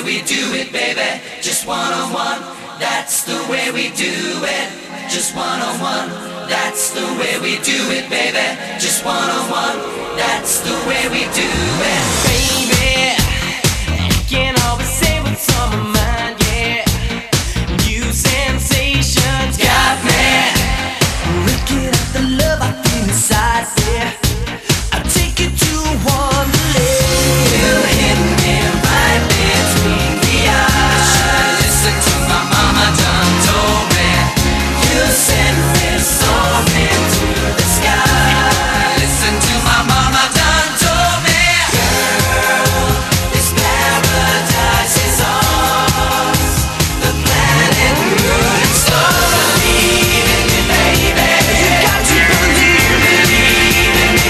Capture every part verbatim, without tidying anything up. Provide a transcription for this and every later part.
we do it, baby. Just one on one, that's the way we do it. Just one on one, that's the way we do it, baby. Just one on one, that's the way we do it. Baby, you can't always say what's on my mind, yeah. New sensations got me. Looking at the love I feel inside, yeah. I'll take you to Wonderland. You hit me right between the eyes. Listen to my mama done told me. You sent me soaring to the sky. Listen to my mama done told me. Girl, this paradise is ours. The planet, moon and stars. Believe in me, baby. You got to believe in me.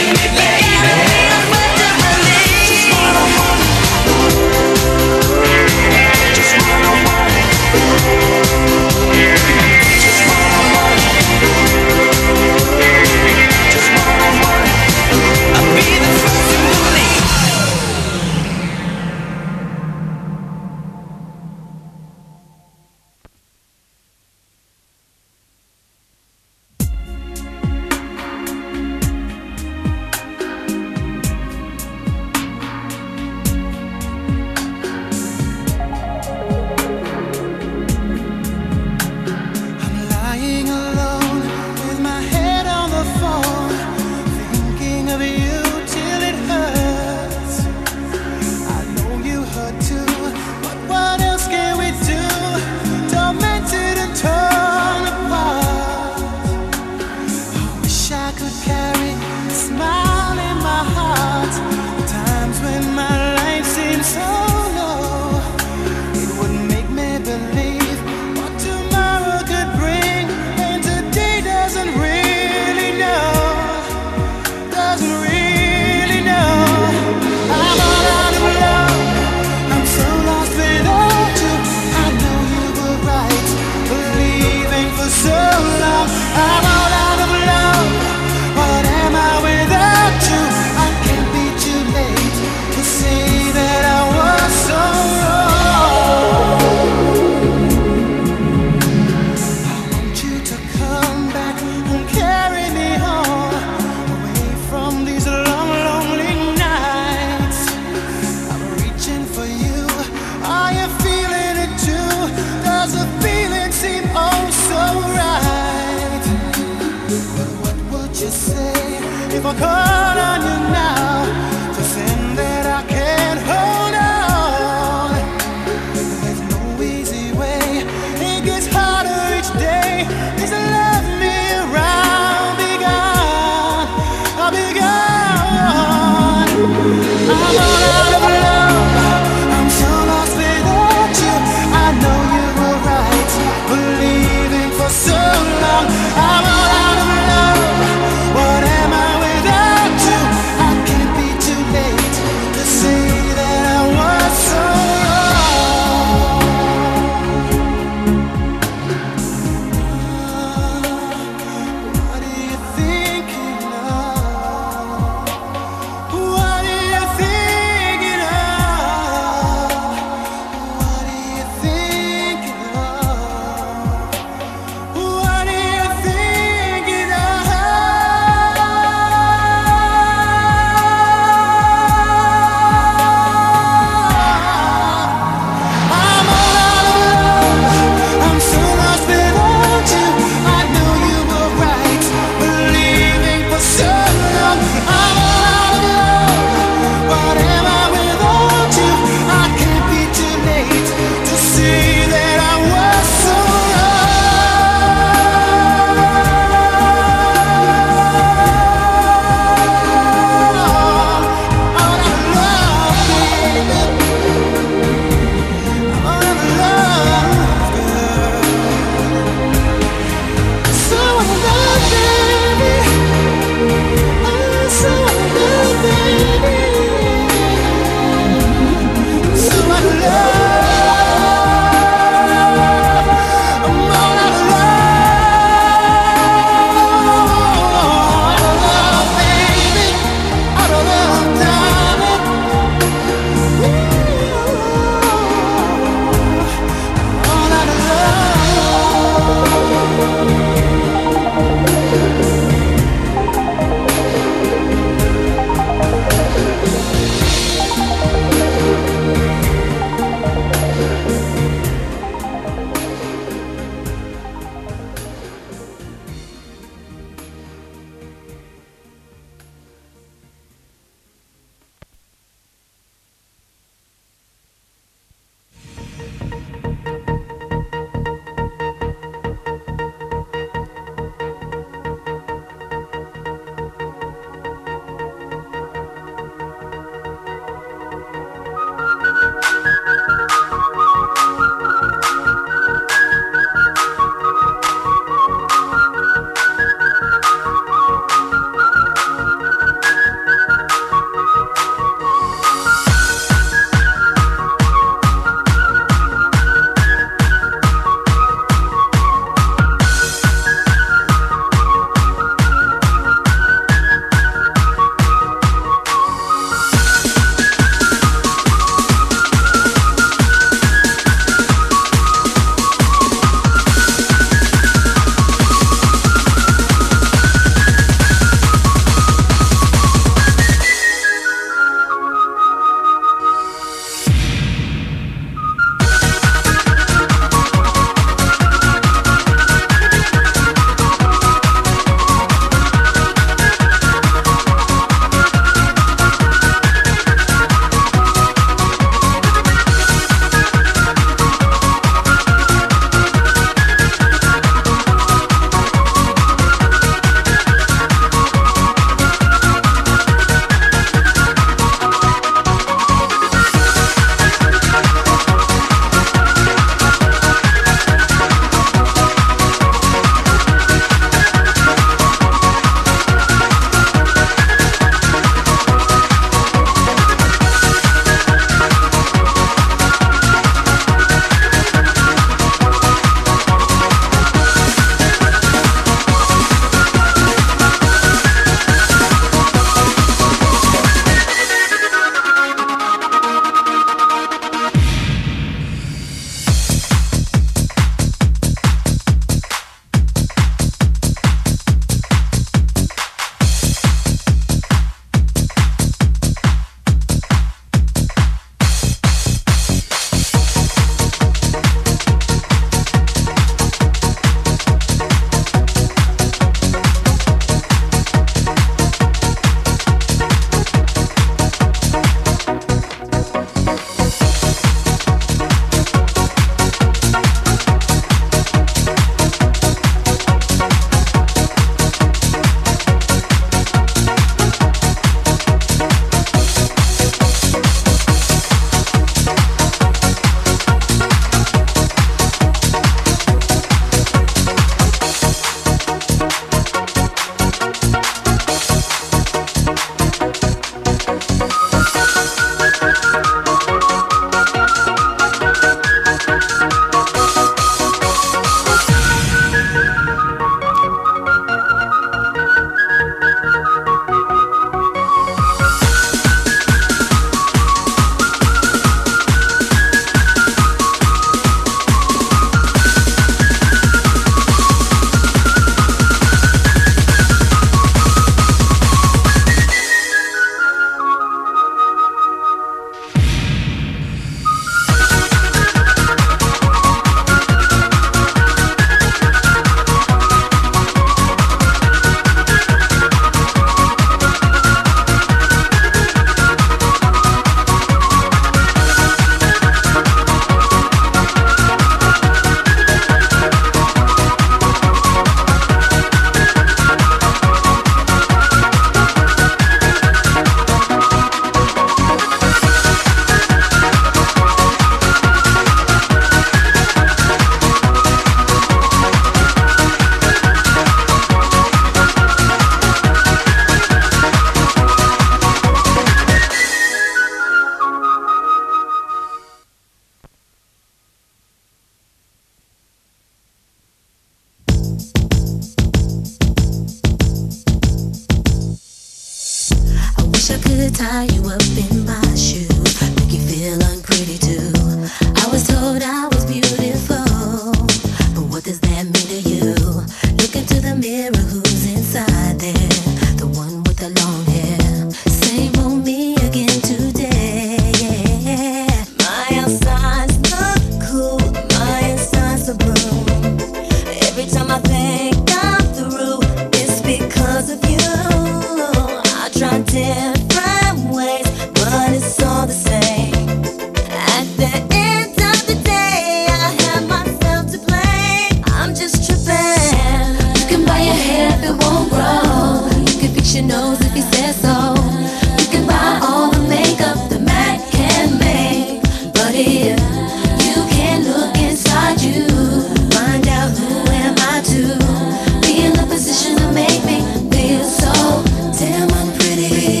tie you up in my shoes, make you feel unpretty too. I was told I was beautiful, but what does that mean to you? Look into the mirror, who's inside there? The one with the long hair. Same old me again today. My outside's look cool, my inside's a bloom. Every time I think I'm through, it's because of you. I try different ways, but it's all the same. At the end of the day, I have myself to blame. I'm just tripping. You can buy your hair if it won't grow. You can fix your nose if you said so. You can buy all the makeup the Mac can make, but if you can't look inside you, find out who am I to be in the position to make me feel so damn unpretty.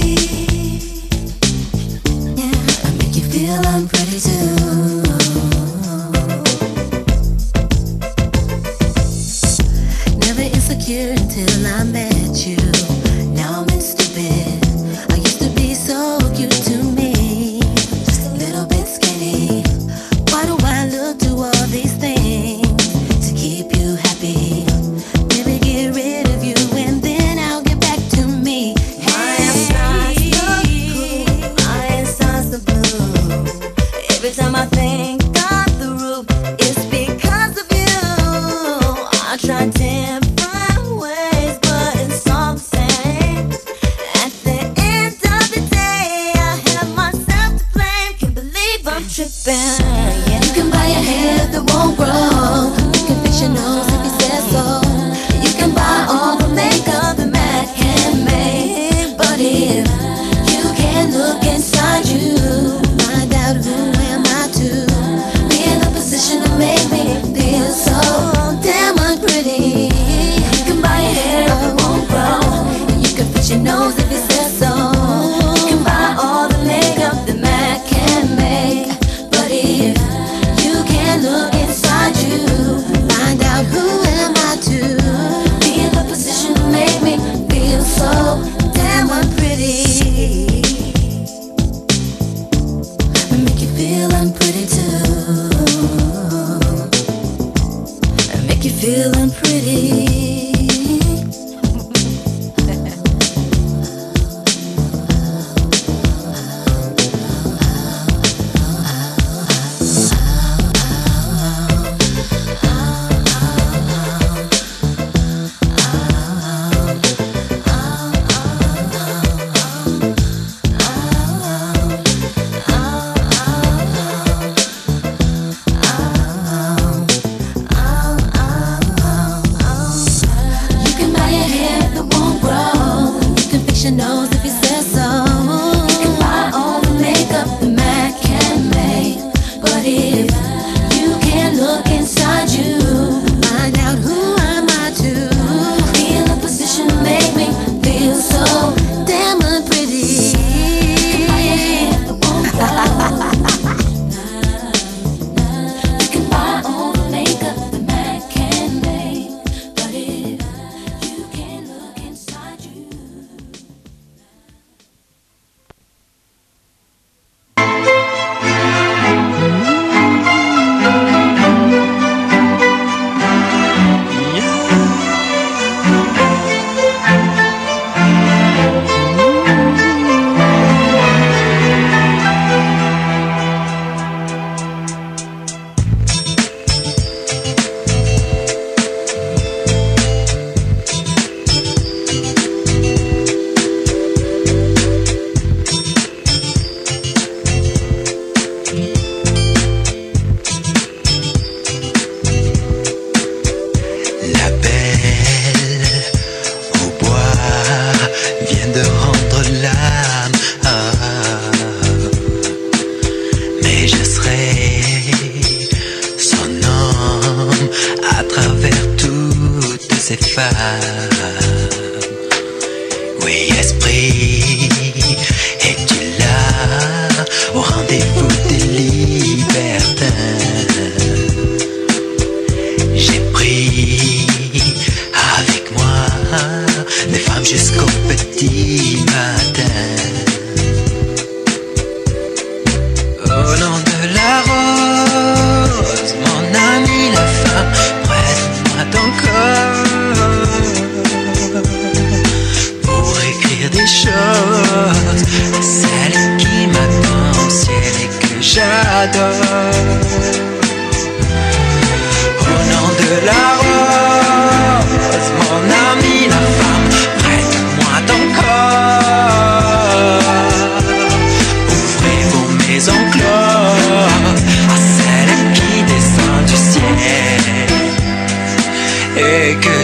Yeah, I make you feel unpretty too. Never insecure until I met you. Now I'm stupid. I used to be so cute to me, just a little bit skinny. Why do I look to all these things to keep you happy? Maybe get rid of you and then I'll get back to me. My inside's the cool, my inside's the blue. Every time I think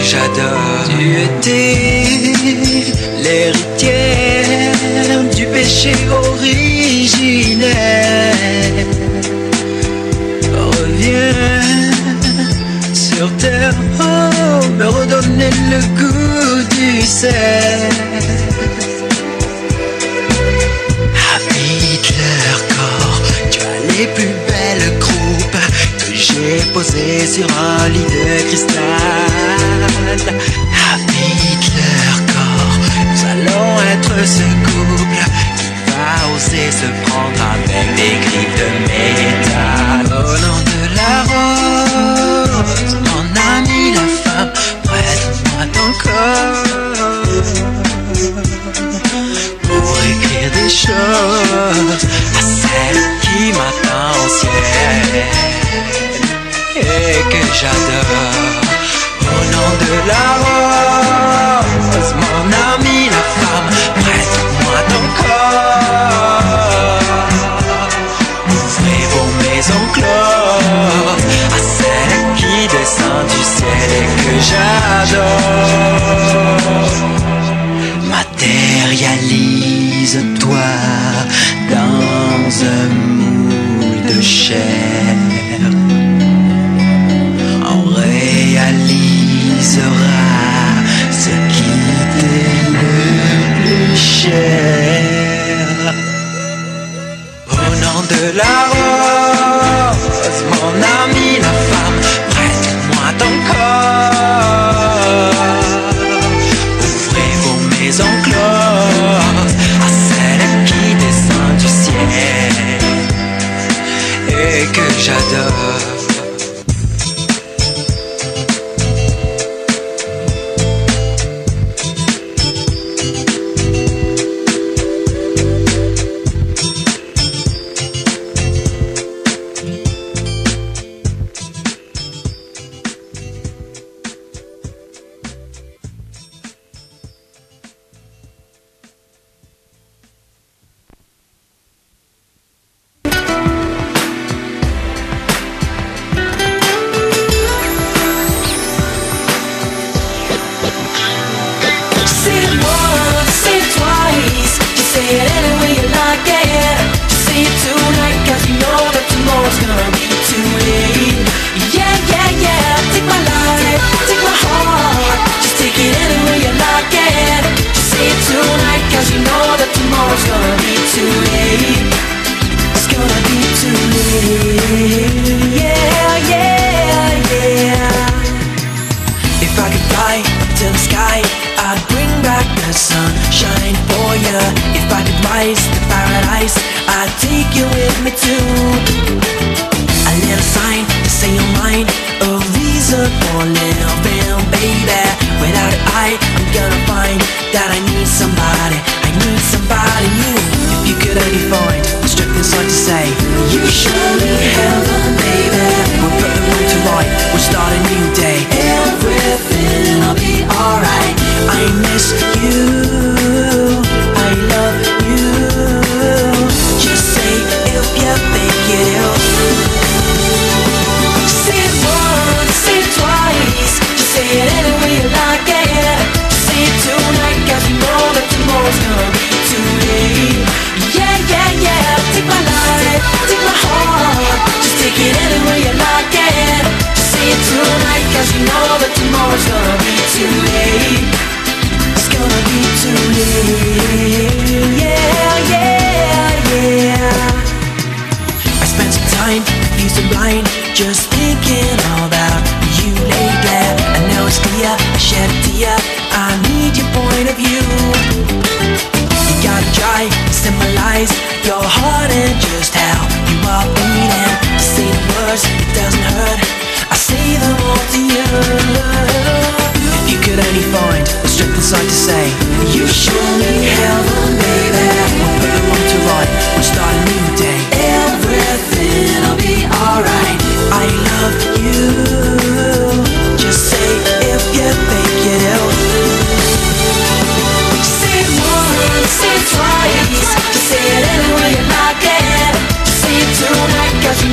j'adore. Tu étais l'héritière du péché originel. Reviens sur terre, oh, me redonner le goût du sel. Habite leur corps, tu as les plus belles croupes que j'ai posées sur un lit de cristal. Habite leur corps, nous allons être ce couple qui va oser se prendre avec des griffes de métal. Au nom de la rose, mon ami la femme, prête-moi ton corps pour écrire des choses à celle qui m'attend au ciel et que j'adore. Au nom de la rose, mon ami la femme, prête-moi ton corps. Ouvrez vos maisons closes à celle qui descend du ciel et que j'adore. Matérialise-toi dans un moule de chair. On réalisera ce qui t'est le plus cher. Au nom de la rose, mon ami la femme, prête-moi ton corps. Ouvrez vos maisons closes à celle qui descend du ciel et que j'adore.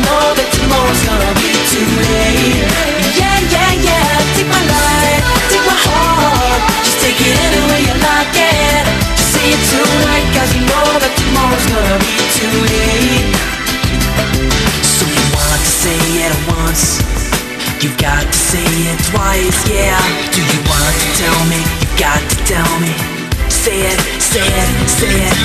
Tomorrow's gonna be too late. Yeah, yeah, yeah. Take my life, take my tell me. Say it, say it, say it.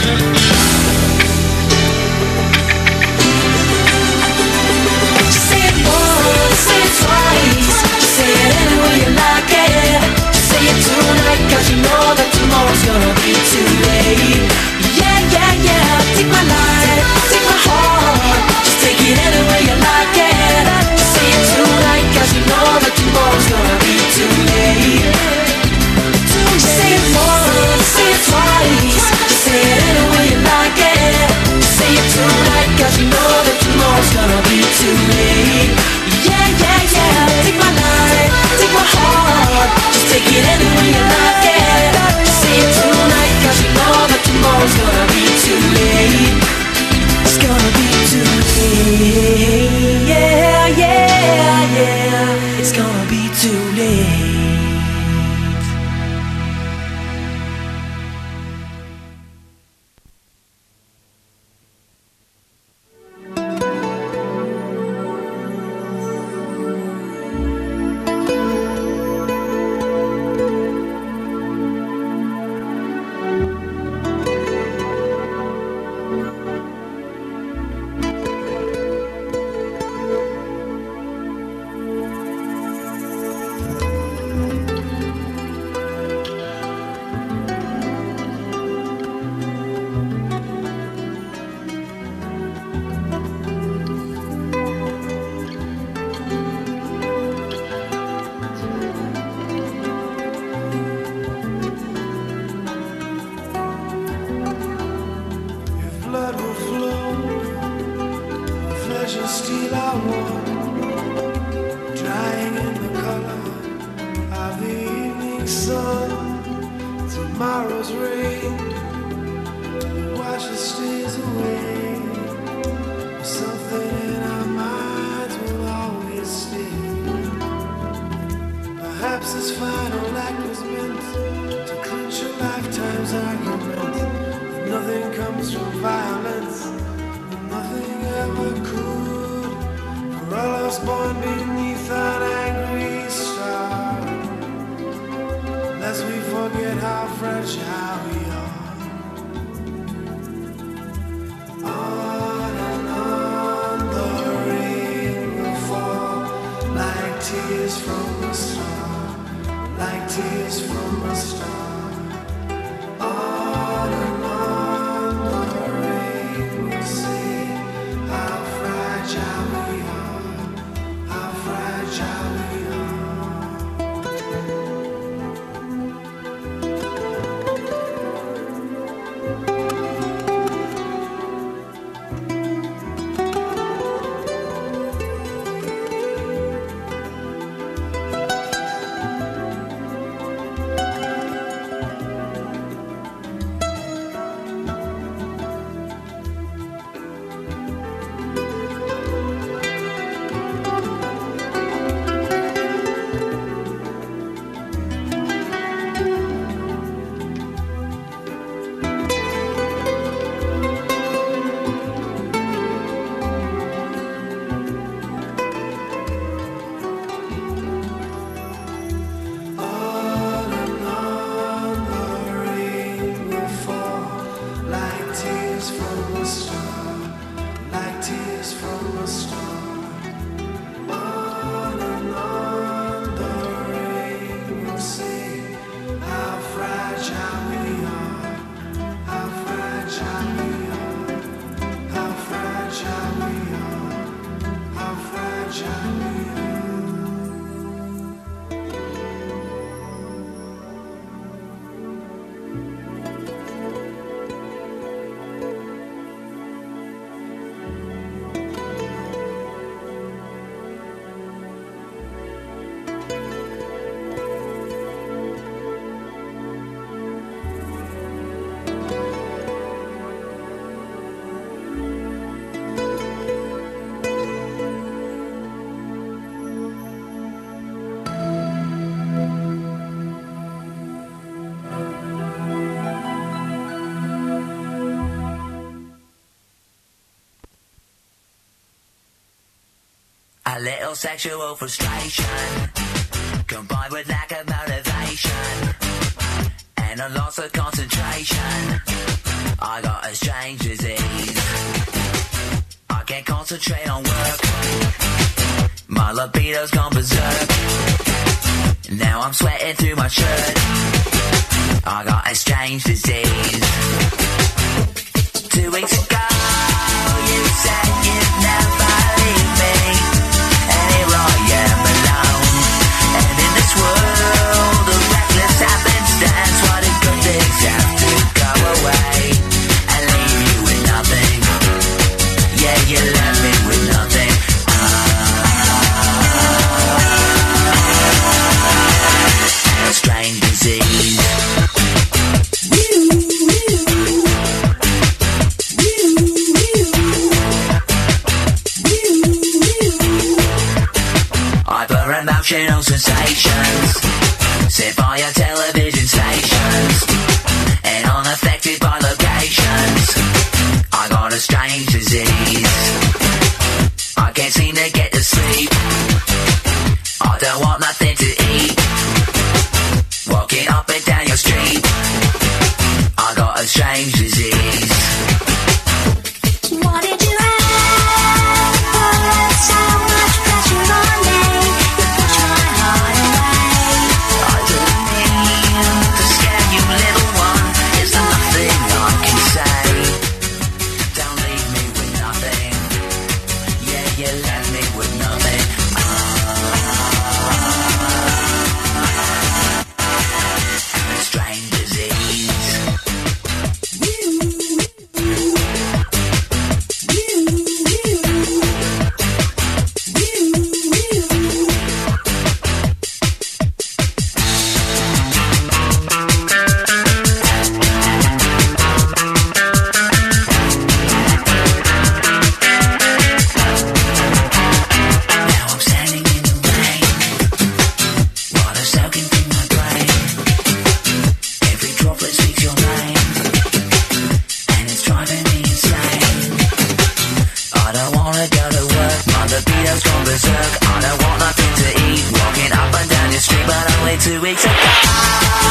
Just say it once, say it twice. Just say it any way you like it. Just say it tonight, cause you know that tomorrow's gonna be too late. Yeah, yeah, yeah, take my life, take my heart. Just take it any way you like it. Just say it tonight, cause you know that tomorrow's gonna be too late. Just say it once, say it twice. Just say it any way you like it. Just say it tonight, cause you know that tomorrow's gonna be too late. Yeah, yeah, yeah, take my life, take my heart. Just take it any way you like it. Just say it tonight, cause you know that tomorrow's gonna be too late. It's gonna be too late. Yeah, yeah, yeah. It's gonna be too late. A little sexual frustration combined with lack of motivation. and I lost the concentration. I got a strange disease. I can't concentrate on work. My libido's gone berserk. Now I'm sweating through my shirt. I got a strange disease. Two weeks ago, you said you'd never leave me, and here I am alone. And in this world of reckless happenstance, why do good things have to go away and leave you with nothing? Yeah, you left me with nothing. Ah, a strange disease. Emotional sensations set via television stations and unaffected by locations. I got a strange disease. I can't seem to get to sleep. I don't want nothing to eat. Walking up and down your street. I got a strange disease. What did you have? Put so much pressure on me. Two weeks ago